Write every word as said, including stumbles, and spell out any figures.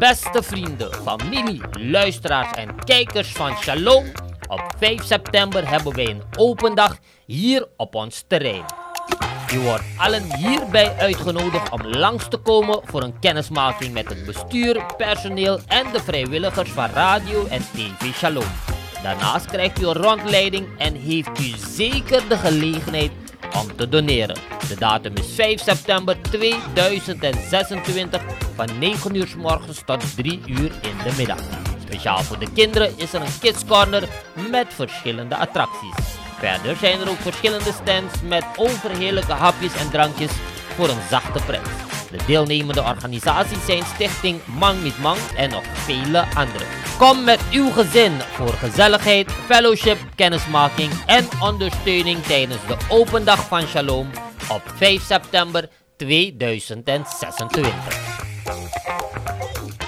Beste vrienden, familie, luisteraars en kijkers van Shalom. Op vijf september hebben wij een open dag hier op ons terrein. U wordt allen hierbij uitgenodigd om langs te komen voor een kennismaking met het bestuur, personeel en de vrijwilligers van radio en tv Shalom. Daarnaast krijgt u een rondleiding en heeft u zeker de gelegenheid om te doneren. De datum is vijf september tweeduizend zesentwintig van negen uur 's morgens tot drie uur in de middag. Speciaal voor de kinderen is er een Kids Corner met verschillende attracties. Verder zijn er ook verschillende stands met overheerlijke hapjes en drankjes voor een zachte prijs. De deelnemende organisaties zijn Stichting Mang met Mang en nog vele andere. Kom met uw gezin voor gezelligheid, fellowship, kennismaking en ondersteuning tijdens de open dag van Shalom op vijf september tweeduizend zesentwintig.